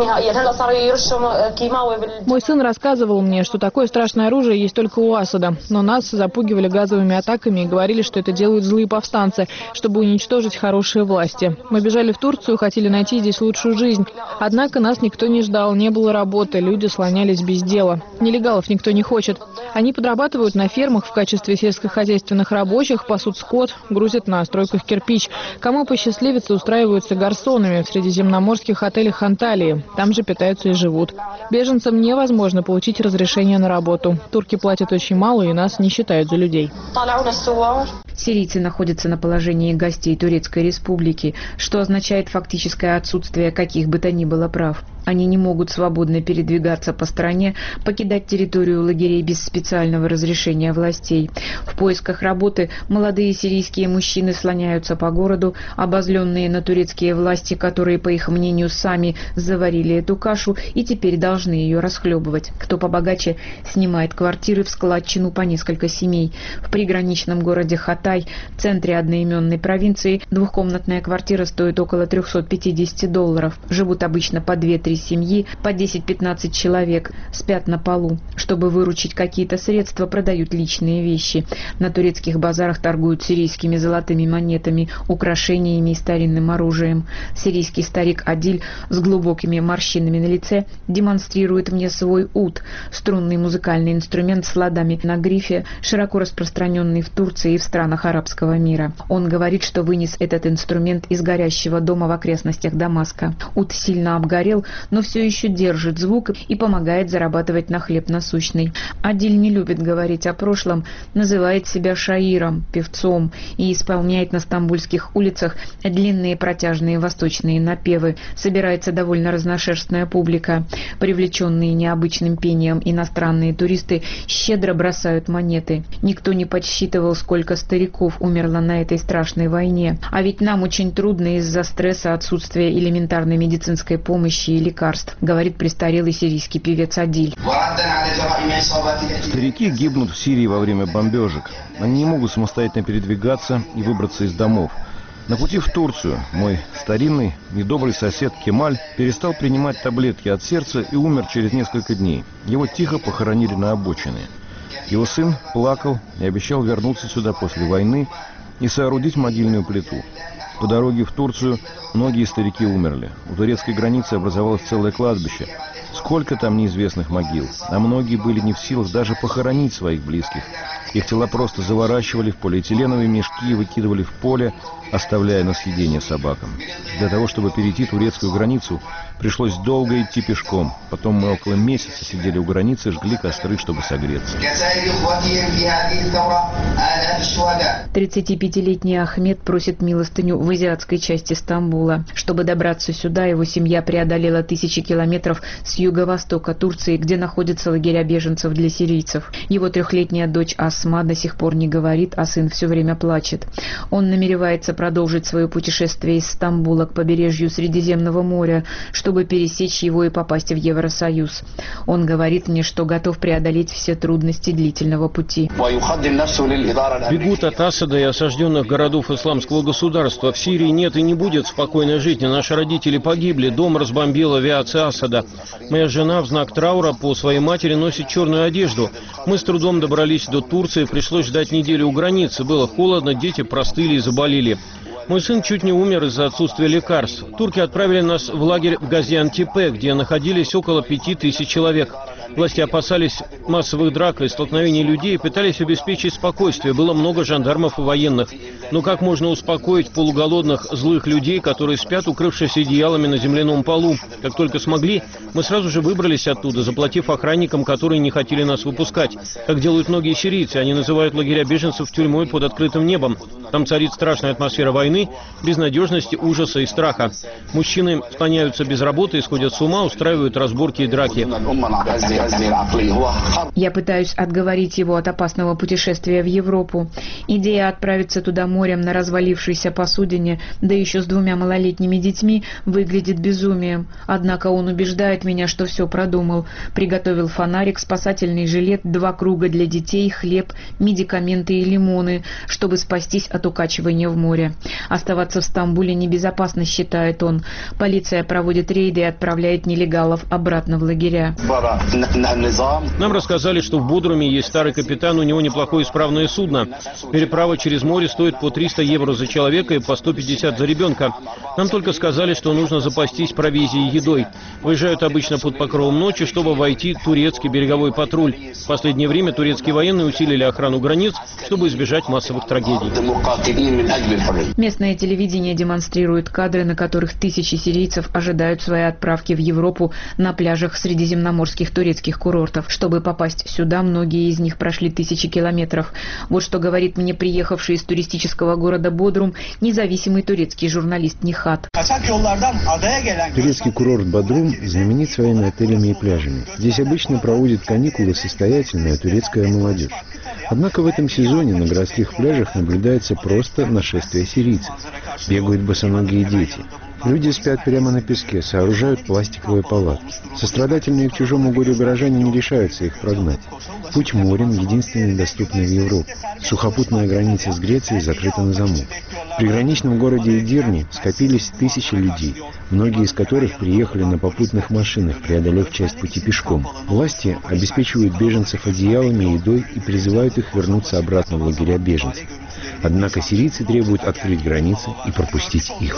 Мой сын рассказывал мне, что такое страшное оружие есть только у Асада, но нас запугивали газовыми атаками и говорили, что это делают злые повстанцы, чтобы уничтожить хорошие власти. Мы бежали в Турцию, хотели найти здесь лучшую жизнь. Однако нас никто не ждал, не было работы, люди слонялись без дела. Нелегалов никто не хочет. Они подрабатывают на фермах в качестве сельскохозяйственных рабочих, пасут скот, грузят на стройках кирпич. Кому посчастливится, устраиваются гарсонами в средиземноморских отелях Анталии. Там же питаются и живут. Беженцам невозможно получить разрешение на работу. Турки платят очень мало и нас не считают за людей. Сирийцы находятся на положении гостей Турецкой Республики, что означает фактическое отсутствие каких бы то ни было прав. Они не могут свободно передвигаться по стране, покидать территорию лагерей без специального разрешения властей. В поисках работы молодые сирийские мужчины слоняются по городу, обозленные на турецкие власти, которые, по их мнению, сами заварили эту кашу и теперь должны ее расхлебывать. Кто побогаче, снимает квартиры в складчину по несколько семей. В приграничном городе Хатай, в центре одноименной провинции, двухкомнатная квартира стоит около $350. Живут обычно по 2-3 семьи, по 10-15 человек, спят на полу. Чтобы выручить какие-то средства, продают личные вещи. На турецких базарах торгуют сирийскими золотыми монетами, украшениями и старинным оружием. Сирийский старик Адиль с глубокими морщинами на лице демонстрирует мне свой ут, струнный музыкальный инструмент с ладами на грифе, широко распространенный в Турции и в странах арабского мира. Он говорит, что вынес этот инструмент из горящего дома в окрестностях Дамаска. Ут сильно обгорел, но все еще держит звук и помогает зарабатывать на хлеб насущный. Адиль не любит говорить о прошлом, называет себя шаиром, певцом, и исполняет на стамбульских улицах длинные протяжные восточные напевы. Собирается довольно разношерстная публика. Привлеченные необычным пением иностранные туристы щедро бросают монеты. Никто не подсчитывал, сколько стариков умерло на этой страшной войне. А ведь нам очень трудно из-за стресса, отсутствия элементарной медицинской помощи и лекарств, говорит престарелый сирийский певец Адиль. Старики гибнут в Сирии во время бомбежек. Они не могут самостоятельно передвигаться и выбраться из домов. На пути в Турцию мой старинный, недобрый сосед Кемаль перестал принимать таблетки от сердца и умер через несколько дней. Его тихо похоронили на обочине. Его сын плакал и обещал вернуться сюда после войны и соорудить могильную плиту. По дороге в Турцию многие старики умерли. У турецкой границы образовалось целое кладбище. Сколько там неизвестных могил, а многие были не в силах даже похоронить своих близких. Их тела просто заворачивали в полиэтиленовые мешки и выкидывали в поле, оставляя на съедение собакам. Для того, чтобы перейти турецкую границу, пришлось долго идти пешком. Потом мы около месяца сидели у границы и жгли костры, чтобы согреться. 35-летний Ахмед просит милостыню в азиатской части Стамбула. Чтобы добраться сюда, его семья преодолела тысячи километров с юго-востока Турции, где находятся лагеря беженцев для сирийцев. Его 3-летняя дочь Асма до сих пор не говорит, а сын все время плачет. Он намеревается продолжить свое путешествие из Стамбула к побережью Средиземного моря, чтобы пересечь его и попасть в Евросоюз. Он говорит мне, что готов преодолеть все трудности длительного пути. Бегут от Асада и осажденных городов исламского государства. В Сирии нет и не будет спокойной жизни. Наши родители погибли, дом разбомбила авиация Асада. Моя жена в знак траура по своей матери носит черную одежду. Мы с трудом добрались до Турции, пришлось ждать неделю у границы. Было холодно, дети простыли и заболели. Мой сын чуть не умер из-за отсутствия лекарств. Турки отправили нас в лагерь в Газиантепе, где находились около 5000 человек. Власти опасались массовых драк и столкновений людей и пытались обеспечить спокойствие. Было много жандармов и военных. Но как можно успокоить полуголодных злых людей, которые спят, укрывшись одеялами на земляном полу? Как только смогли, мы сразу же выбрались оттуда, заплатив охранникам, которые не хотели нас выпускать. Как делают многие сирийцы, они называют лагеря беженцев тюрьмой под открытым небом. Там царит страшная атмосфера войны, безнадежности, ужаса и страха. Мужчины склоняются без работы, исходят с ума, устраивают разборки и драки. Я пытаюсь отговорить его от опасного путешествия в Европу. Идея отправиться туда морем на развалившейся посудине, да еще с 2 малолетними детьми, выглядит безумием. Однако он убеждает меня, что все продумал. Приготовил фонарик, спасательный жилет, 2 круга для детей, хлеб, медикаменты и лимоны, чтобы спастись от укачивания в море. Оставаться в Стамбуле небезопасно, считает он. Полиция проводит рейды и отправляет нелегалов обратно в лагеря. Нам рассказали, что в Бодруме есть старый капитан, у него неплохое исправное судно. Переправа через море стоит по 300 евро за человека и по 150 за ребенка. Нам только сказали, что нужно запастись провизией и едой. Выезжают обычно под покровом ночи, чтобы войти турецкий береговой патруль. В последнее время турецкие военные усилили охрану границ, чтобы избежать массовых трагедий. Местное телевидение демонстрирует кадры, на которых тысячи сирийцев ожидают своей отправки в Европу на пляжах средиземноморских турецких курортов. Чтобы попасть сюда, многие из них прошли тысячи километров. Вот что говорит мне приехавший из туристического города Бодрум независимый турецкий журналист Нихат. Турецкий курорт Бодрум знаменит своими отелями и пляжами. Здесь обычно проводят каникулы состоятельная турецкая молодежь. Однако в этом сезоне на городских пляжах наблюдается просто нашествие сирийцев. Бегают босоногие дети. Люди спят прямо на песке, сооружают пластиковые палатки. Сострадательные к чужому горю горожане не решаются их прогнать. Путь морем единственный доступный в Европу. Сухопутная граница с Грецией закрыта на замок. В приграничном городе Эдирне скопились тысячи людей, многие из которых приехали на попутных машинах, преодолев часть пути пешком. Власти обеспечивают беженцев одеялами и едой и призывают их вернуться обратно в лагеря беженцев. Однако сирийцы требуют открыть границы и пропустить их.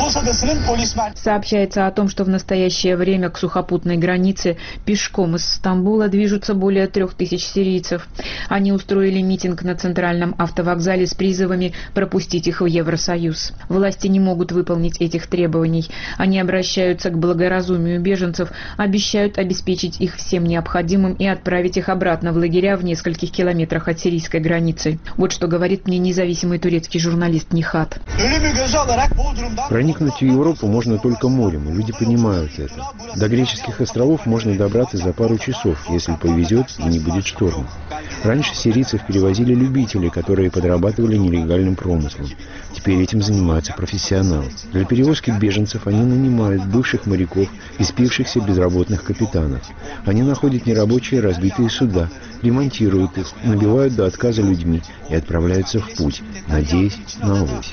Сообщается о том, что в настоящее время к сухопутной границе пешком из Стамбула движутся более 3000 сирийцев. Они устроили митинг на центральном автовокзале с призывами пропустить их в Евросоюз. Власти не могут выполнить этих требований. Они обращаются к благоразумию беженцев, обещают обеспечить их всем необходимым и отправить их обратно в лагеря в нескольких километрах от сирийской границы. Вот что говорит мне независимый турецкий журналист Нихат. Проникнуть в Европу можно только морем, и люди понимают это. До греческих островов можно добраться за пару часов, если повезет и не будет шторма. Раньше сирийцев перевозили любители, которые подрабатывали нелегальным промыслом. Теперь этим занимаются профессионалы. Для перевозки беженцев они нанимают бывших моряков и спившихся безработных капитанов. Они находят нерабочие разбитые суда, ремонтируют их, набивают до отказа людьми и отправляются в путь, надеясь на авось.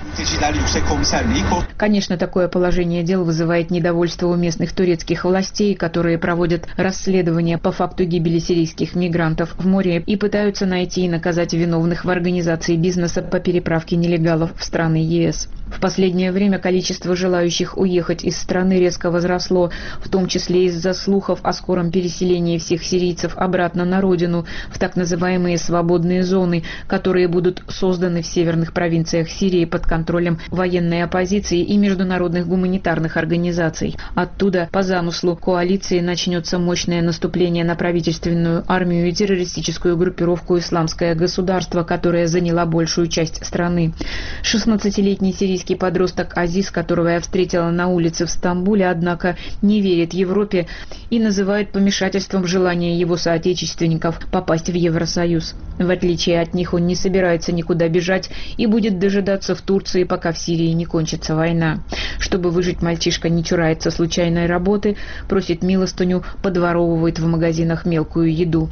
Конечно, такое положение дел вызывает недовольство у местных турецких властей, которые проводят расследования по факту гибели сирийских мигрантов в море и пытаются найти и наказать виновных в организации бизнеса по переправке нелегалов в страны ЕС. В последнее время количество желающих уехать из страны резко возросло, в том числе из-за слухов о скором переселении всех сирийцев обратно на родину, в так называемые свободные зоны, которые будут созданы в северных провинциях Сирии под контролем военной оппозиции и международных гуманитарных организаций. Оттуда, по замыслу коалиции, начнется мощное наступление на правительственную армию и террористическую группировку «Исламское государство», которая заняла большую часть страны. 16-летний сирийский подросток Азиз, которого я встретила на улице в Стамбуле, однако не верит Европе и называет помешательством желание его соотечественников попасть в Евросоюз. В отличие от них, он не собирается никуда бежать и будет дожидаться в Турции, пока в Сирии не кончится война. Чтобы выжить, мальчишка не чурается случайной работы, просит милостыню, подворовывает в магазинах мелкую еду.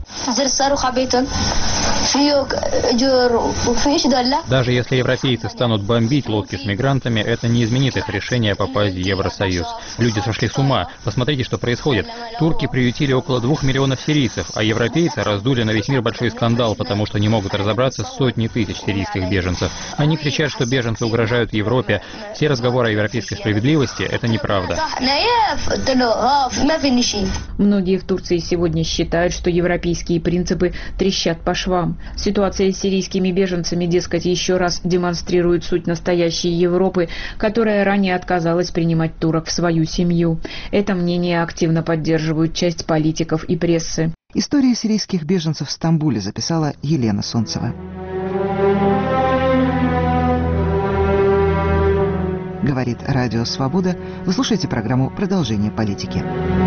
Даже если европейцы станут бомбить лодки с мигрантами, мигрантами, это не изменит их решение попасть в Евросоюз. Люди сошли с ума. Посмотрите, что происходит. Турки приютили около 2 миллионов сирийцев, а европейцы раздули на весь мир большой скандал, потому что не могут разобраться с сотней тысяч сирийских беженцев. Они кричат, что беженцы угрожают Европе. Все разговоры о европейской справедливости – это неправда. Многие в Турции сегодня считают, что европейские принципы трещат по швам. Ситуация с сирийскими беженцами, дескать, еще раз демонстрирует суть настоящей Европы, которая ранее отказалась принимать турок в свою семью. Это мнение активно поддерживают часть политиков и прессы. Историю сирийских беженцев в Стамбуле записала Елена Солнцева. Говорит Радио Свобода. Вы слушаете программу «Продолжение политики».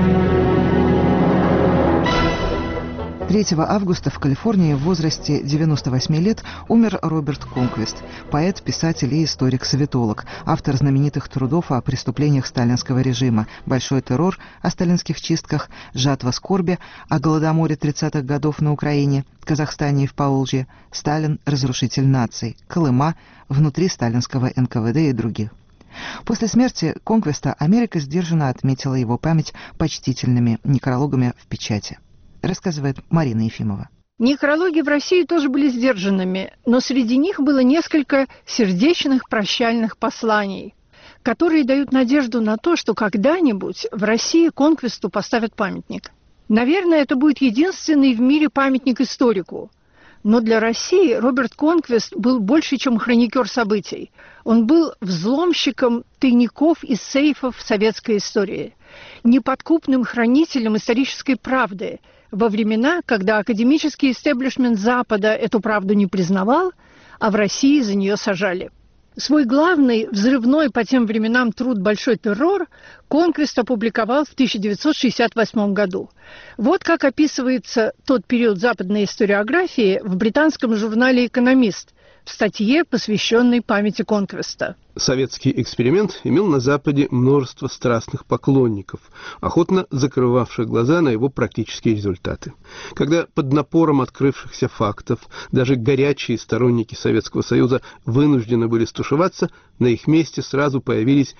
3 августа в Калифорнии в возрасте 98 лет умер Роберт Конквист, поэт, писатель и историк-советолог, автор знаменитых трудов о преступлениях сталинского режима «Большой террор», о сталинских чистках, «Жатва скорби», о голодоморе 30-х годов на Украине, Казахстане и в Поволжье, «Сталин. Разрушитель наций», «Колыма», «Внутри сталинского НКВД» и других. После смерти Конквиста Америка сдержанно отметила его память почтительными некрологами в печати. Рассказывает Марина Ефимова. Некрологи в России тоже были сдержанными, но среди них было несколько сердечных прощальных посланий, которые дают надежду на то, что когда-нибудь в России Конквисту поставят памятник. Наверное, это будет единственный в мире памятник историку. Но для России Роберт Конквист был больше, чем хроникер событий. Он был взломщиком тайников и сейфов советской истории, неподкупным хранителем исторической правды во времена, когда академический истеблишмент Запада эту правду не признавал, а в России за нее сажали. Свой главный, взрывной по тем временам труд «Большой террор» Конквист опубликовал в 1968 году. Вот как описывается тот период западной историографии в британском журнале «Экономист» в статье, посвященной памяти Конквиста. Советский эксперимент имел на Западе множество страстных поклонников, охотно закрывавших глаза на его практические результаты. Когда под напором открывшихся фактов даже горячие сторонники Советского Союза вынуждены были стушеваться, на их месте сразу появились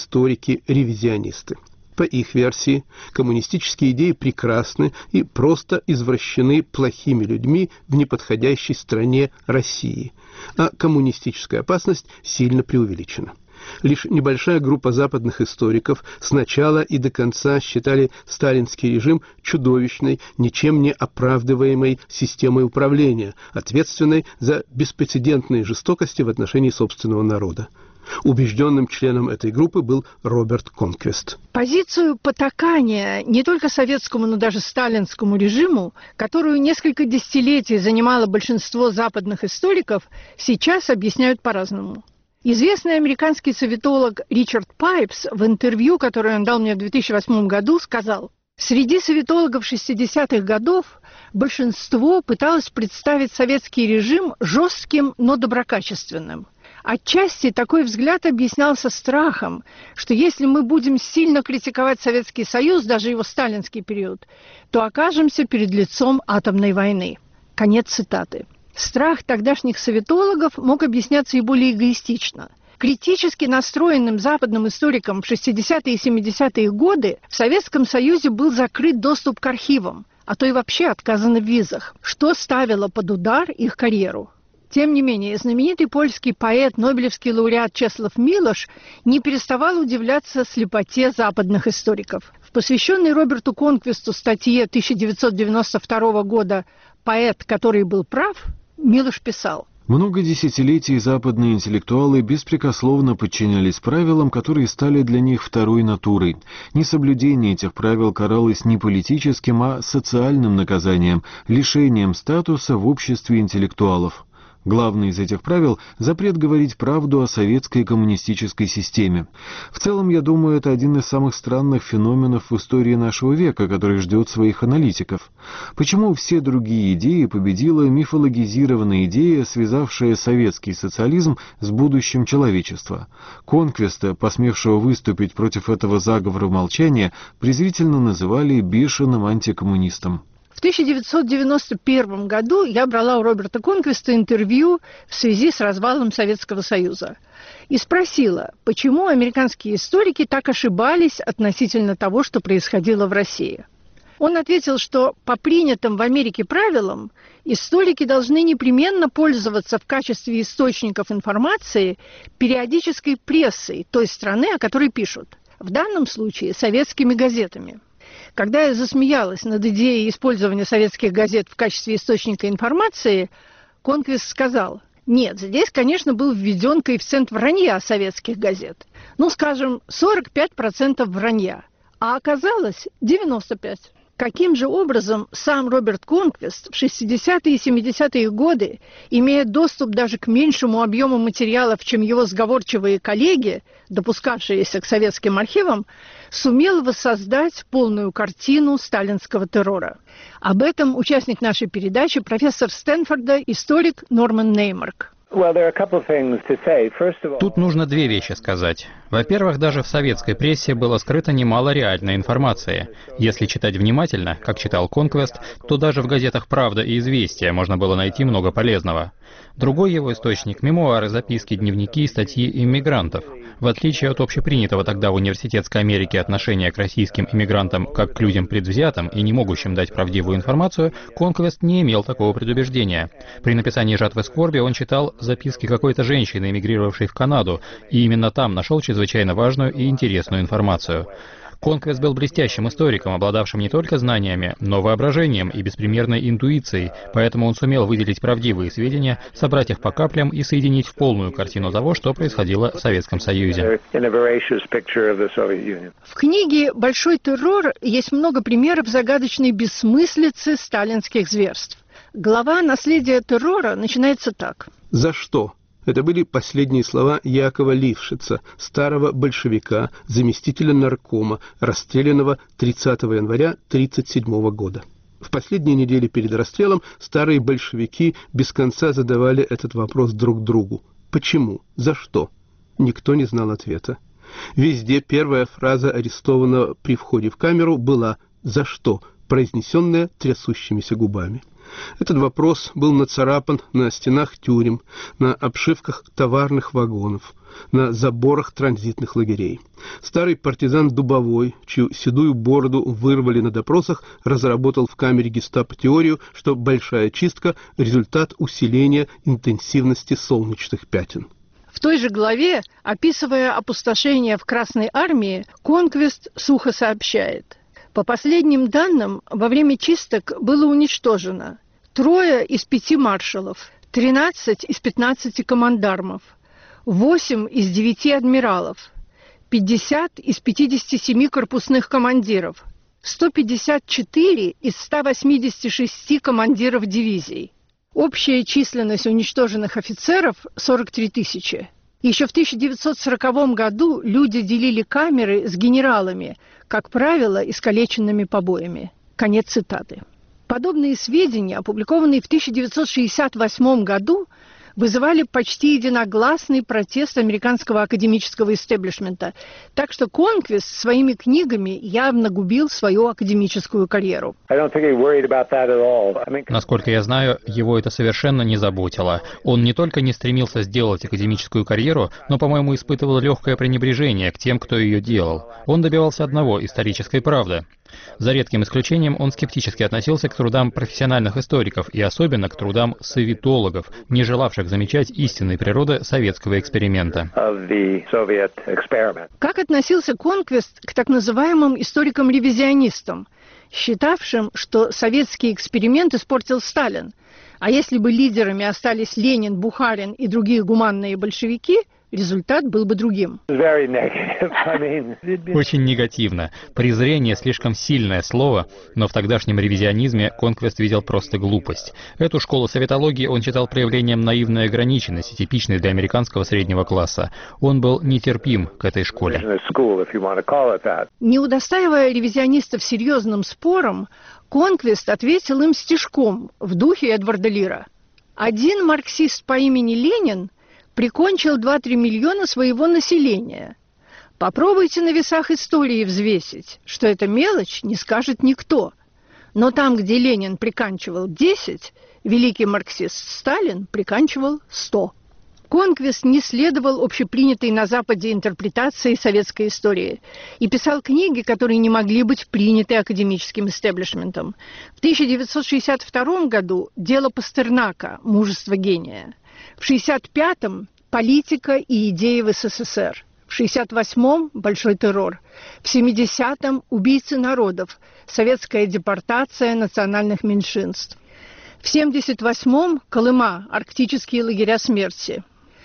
историки-ревизионисты. По их версии, коммунистические идеи прекрасны и просто извращены плохими людьми в неподходящей стране России, а коммунистическая опасность сильно преувеличена. Лишь небольшая группа западных историков с начала и до конца считали сталинский режим чудовищной, ничем не оправдываемой системой управления, ответственной за беспрецедентные жестокости в отношении собственного народа. Убежденным членом этой группы был Роберт Конквист. Позицию потакания не только советскому, но даже сталинскому режиму, которую несколько десятилетий занимало большинство западных историков, сейчас объясняют по-разному. Известный американский советолог Ричард Пайпс в интервью, которое он дал мне в 2008 году, сказал: «Среди советологов 60-х годов большинство пыталось представить советский режим жестким, но доброкачественным. Отчасти такой взгляд объяснялся страхом, что если мы будем сильно критиковать Советский Союз, даже его сталинский период, то окажемся перед лицом атомной войны». Конец цитаты. Страх тогдашних советологов мог объясняться и более эгоистично. Критически настроенным западным историкам в 60-е и 70-е годы в Советском Союзе был закрыт доступ к архивам, а то и вообще отказано в визах, что ставило под удар их карьеру. Тем не менее, знаменитый польский поэт, нобелевский лауреат Чеслав Милош не переставал удивляться слепоте западных историков. В посвященной Роберту Конквисту статье 1992 года «Поэт, который был прав», Милош писал: «Много десятилетий западные интеллектуалы беспрекословно подчинялись правилам, которые стали для них второй натурой. Несоблюдение этих правил каралось не политическим, а социальным наказанием, лишением статуса в обществе интеллектуалов. Главное из этих правил – запрет говорить правду о советской коммунистической системе. В целом, я думаю, это один из самых странных феноменов в истории нашего века, который ждет своих аналитиков. Почему все другие идеи победила мифологизированная идея, связавшая советский социализм с будущим человечества? Конквиста, посмевшего выступить против этого заговора молчания, презрительно называли бешеным антикоммунистом». В 1991 году я брала у Роберта Конквеста интервью в связи с развалом Советского Союза и спросила, почему американские историки так ошибались относительно того, что происходило в России. Он ответил, что по принятым в Америке правилам историки должны непременно пользоваться в качестве источников информации периодической прессой той страны, о которой пишут, в данном случае советскими газетами. Когда я засмеялась над идеей использования советских газет в качестве источника информации, Конквест сказал: нет, здесь, конечно, был введен коэффициент вранья советских газет. Ну, скажем, 45% вранья, а оказалось 95%. Каким же образом сам Роберт Конквест в 60-е и 70-е годы, имея доступ даже к меньшему объему материалов, чем его сговорчивые коллеги, допускавшиеся к советским архивам, сумел воссоздать полную картину сталинского террора? Об этом участник нашей передачи, профессор Стэнфорда, историк Норман Неймарк. Тут нужно две вещи сказать. Во-первых, даже в советской прессе было скрыто немало реальной информации. Если читать внимательно, как читал Конквест, то даже в газетах «Правда» и «Известия» можно было найти много полезного. Другой его источник — мемуары, записки, дневники и статьи иммигрантов. В отличие от общепринятого тогда в университетской Америке отношения к российским иммигрантам как к людям предвзятым и не могущим дать правдивую информацию, Конквест не имел такого предубеждения. При написании «Жатвы скорби» он читал записки какой-то женщины, эмигрировавшей в Канаду, и именно там нашел чрезвычайно важную и интересную информацию. Конквест был блестящим историком, обладавшим не только знаниями, но воображением и беспримерной интуицией, поэтому он сумел выделить правдивые сведения, собрать их по каплям и соединить в полную картину того, что происходило в Советском Союзе. В книге «Большой террор» есть много примеров загадочной бессмыслицы сталинских зверств. Глава «Наследие террора» начинается так. За что? Это были последние слова Якова Лившица, старого большевика, заместителя наркома, расстрелянного 30 января 1937 года. В последние недели перед расстрелом старые большевики без конца задавали этот вопрос друг другу. Почему? За что? Никто не знал ответа. Везде первая фраза арестованного при входе в камеру была «За что?», произнесенная трясущимися губами. Этот вопрос был нацарапан на стенах тюрем, на обшивках товарных вагонов, на заборах транзитных лагерей. Старый партизан Дубовой, чью седую бороду вырвали на допросах, разработал в камере гестапо теорию, что большая чистка – результат усиления интенсивности солнечных пятен. В той же главе, описывая опустошение в Красной армии, Конквест сухо сообщает: по последним данным, во время чисток было уничтожено 3 из 5 маршалов, 13 из 15 командармов, 8 из 9 адмиралов, 50 из 57 корпусных командиров, 154 из 186 командиров дивизий. Общая численность уничтоженных офицеров – 43 тысячи. Еще в 1940 году люди делили камеры с генералами, как правило, искалеченными побоями. Конец цитаты. Подобные сведения, опубликованные в 1968 году, вызывали почти единогласный протест американского академического истеблишмента. Так что Конквест своими книгами явно губил свою академическую карьеру. Насколько я знаю, его это совершенно не заботило. Он не только не стремился сделать академическую карьеру, но, по-моему, испытывал легкое пренебрежение к тем, кто ее делал. Он добивался одного — исторической правды. За редким исключением он скептически относился к трудам профессиональных историков и особенно к трудам советологов, не желавших замечать истинной природы советского эксперимента. Как относился Конквест к так называемым историкам-ревизионистам, считавшим, что советский эксперимент испортил Сталин, а если бы лидерами остались Ленин, Бухарин и другие гуманные большевики, результат был бы другим. Очень негативно. Презрение — слишком сильное слово, но в тогдашнем ревизионизме Конквест видел просто глупость. Эту школу советологии он считал проявлением наивной ограниченности, типичной для американского среднего класса. Он был нетерпим к этой школе. Не удостаивая ревизионистов серьезным спором, Конквест ответил им стишком в духе Эдварда Лира. Один марксист по имени Ленин прикончил 2-3 миллиона своего населения. Попробуйте на весах истории взвесить, что эта мелочь не скажет никто. Но там, где Ленин приканчивал 10, великий марксист Сталин приканчивал 100. Конквист не следовал общепринятой на Западе интерпретации советской истории и писал книги, которые не могли быть приняты академическим истеблишментом. В 1962 году «Дело Пастернака. Мужество гения». В 1965-м «Политика и идеи в СССР». В 1968-м «Большой террор». В 1970-м «Убийцы народов. Советская депортация национальных меньшинств». В 1978-м «Колыма. Арктические лагеря смерти».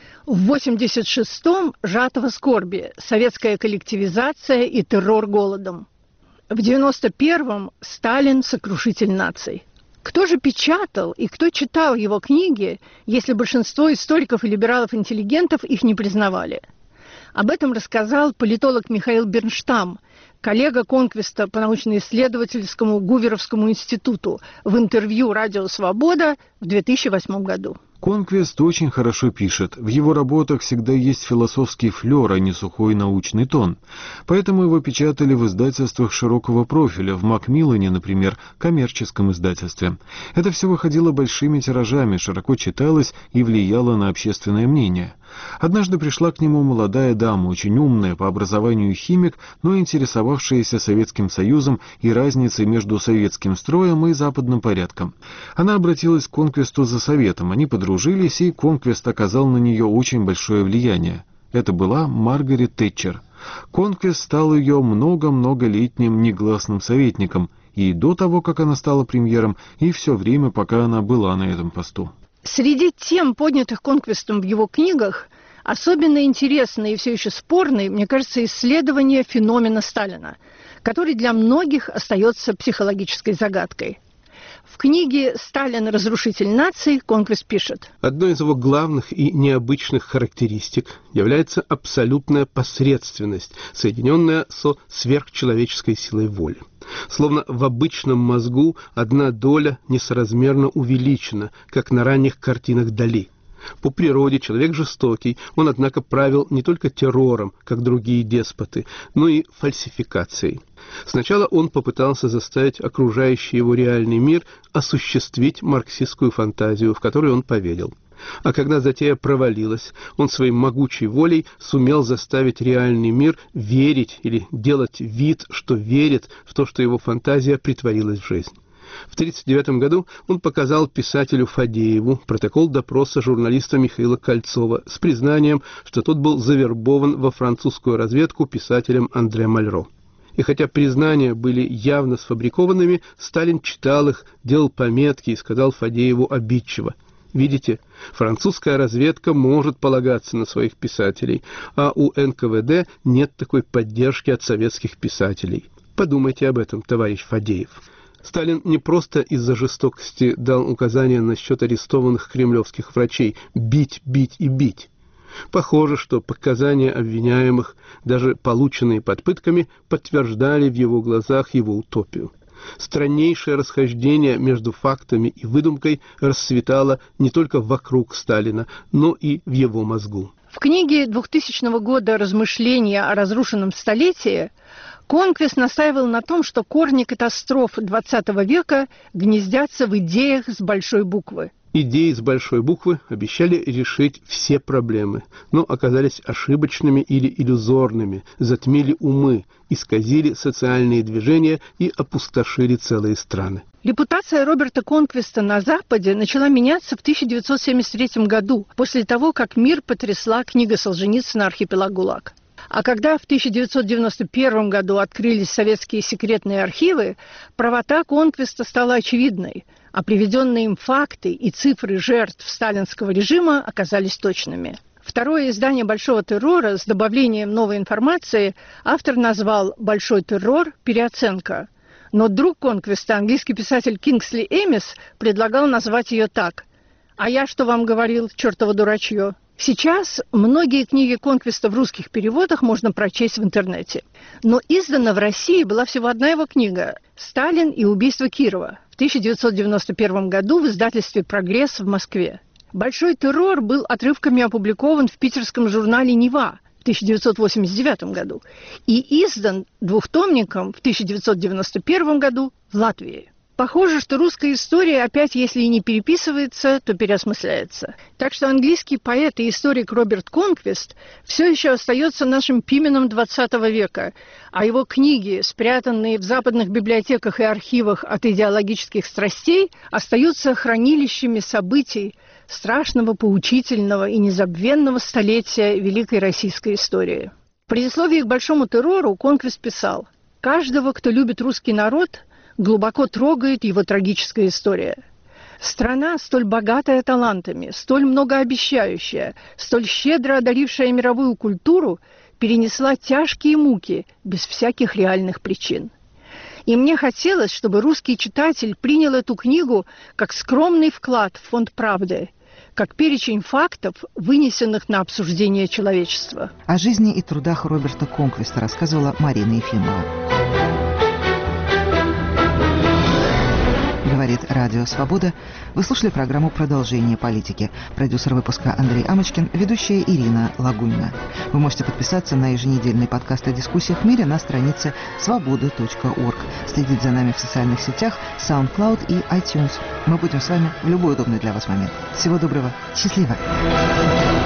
В 1986-м «Жатва скорби. Советская коллективизация и террор голодом». В 1991-м «Сталин. Сокрушитель наций». Кто же печатал и кто читал его книги, если большинство историков и либералов-интеллигентов их не признавали? Об этом рассказал политолог Михаил Бернштам, коллега Конквиста по научно-исследовательскому Гуверовскому институту, в интервью «Радио Свобода» в 2008 году. Конквист очень хорошо пишет. В его работах всегда есть философский флер, а не сухой научный тон. Поэтому его печатали в издательствах широкого профиля, в Макмиллане, например, коммерческом издательстве. Это все выходило большими тиражами, широко читалось и влияло на общественное мнение. Однажды пришла к нему молодая дама, очень умная, по образованию химик, но интересовавшаяся Советским Союзом и разницей между советским строем и западным порядком. Она обратилась к Конквисту за советом, они подружились, и Конквист оказал на нее очень большое влияние. Это была Маргарет Тэтчер. Конквист стал ее многолетним негласным советником, и до того, как она стала премьером, и все время, пока она была на этом посту. Среди тем, поднятых Конквистом в его книгах, особенно интересной и все еще спорной, мне кажется, исследование феномена Сталина, который для многих остается психологической загадкой. В книге «Сталин. Разрушитель наций» Конквист пишет: одной из его главных и необычных характеристик является абсолютная посредственность, соединенная со сверхчеловеческой силой воли. Словно в обычном мозгу одна доля несоразмерно увеличена, как на ранних картинах Дали. По природе человек жестокий, он, однако, правил не только террором, как другие деспоты, но и фальсификацией. Сначала он попытался заставить окружающий его реальный мир осуществить марксистскую фантазию, в которую он поверил. А когда затея провалилась, он своей могучей волей сумел заставить реальный мир верить или делать вид, что верит в то, что его фантазия притворилась в жизнь. В 1939 году он показал писателю Фадееву протокол допроса журналиста Михаила Кольцова с признанием, что тот был завербован во французскую разведку писателем Андре Мальро. И хотя признания были явно сфабрикованными, Сталин читал их, делал пометки и сказал Фадееву обидчиво: «Видите, французская разведка может полагаться на своих писателей, а у НКВД нет такой поддержки от советских писателей. Подумайте об этом, товарищ Фадеев». Сталин не просто из-за жестокости дал указания насчет арестованных кремлевских врачей бить, бить и бить. Похоже, что показания обвиняемых, даже полученные под пытками, подтверждали в его глазах его утопию. Страннейшее расхождение между фактами и выдумкой расцветало не только вокруг Сталина, но и в его мозгу. В книге 2000 года «Размышления о разрушенном столетии» Конквист настаивал на том, что корни катастроф XX века гнездятся в идеях с большой буквы. Идеи с большой буквы обещали решить все проблемы, но оказались ошибочными или иллюзорными, затмили умы, исказили социальные движения и опустошили целые страны. Репутация Роберта Конквиста на Западе начала меняться в 1973 году, после того, как мир потрясла книга Солженицына «Архипелаг ГУЛАГ». А когда в 1991 году открылись советские секретные архивы, правота Конквиста стала очевидной, а приведенные им факты и цифры жертв сталинского режима оказались точными. Второе издание «Большого террора» с добавлением новой информации автор назвал «Большой террор. Переоценка». Но друг Конквиста, английский писатель Кингсли Эмис, предлагал назвать ее так: «А я что вам говорил, чертово дурачье?» Сейчас многие книги Конквиста в русских переводах можно прочесть в интернете. Но издана в России была всего одна его книга «Сталин и убийство Кирова» в 1991 году в издательстве «Прогресс» в Москве. «Большой террор» был отрывками опубликован в питерском журнале «Нева» в 1989 году и издан двухтомником в 1991 году в Латвии. Похоже, что русская история опять, если и не переписывается, то переосмысляется. Так что английский поэт и историк Роберт Конквист все еще остается нашим Пименом XX века, а его книги, спрятанные в западных библиотеках и архивах от идеологических страстей, остаются хранилищами событий страшного, поучительного и незабвенного столетия великой российской истории. В предисловии к «Большому террору» Конквист писал: «Каждого, кто любит русский народ, глубоко трогает его трагическая история. Страна, столь богатая талантами, столь многообещающая, столь щедро одарившая мировую культуру, перенесла тяжкие муки без всяких реальных причин. И мне хотелось, чтобы русский читатель принял эту книгу как скромный вклад в фонд правды, как перечень фактов, вынесенных на обсуждение человечества». О жизни и трудах Роберта Конквиста рассказывала Марина Ефимова. Говорит Радио Свобода. Вы слушали программу «Продолжение политики». Продюсер выпуска Андрей Амочкин, ведущая Ирина Лагунина. Вы можете подписаться на еженедельный подкаст о дискуссиях в мире на странице свобода.орг. Следить за нами в социальных сетях SoundCloud и iTunes. Мы будем с вами в любой удобный для вас момент. Всего доброго. Счастливо.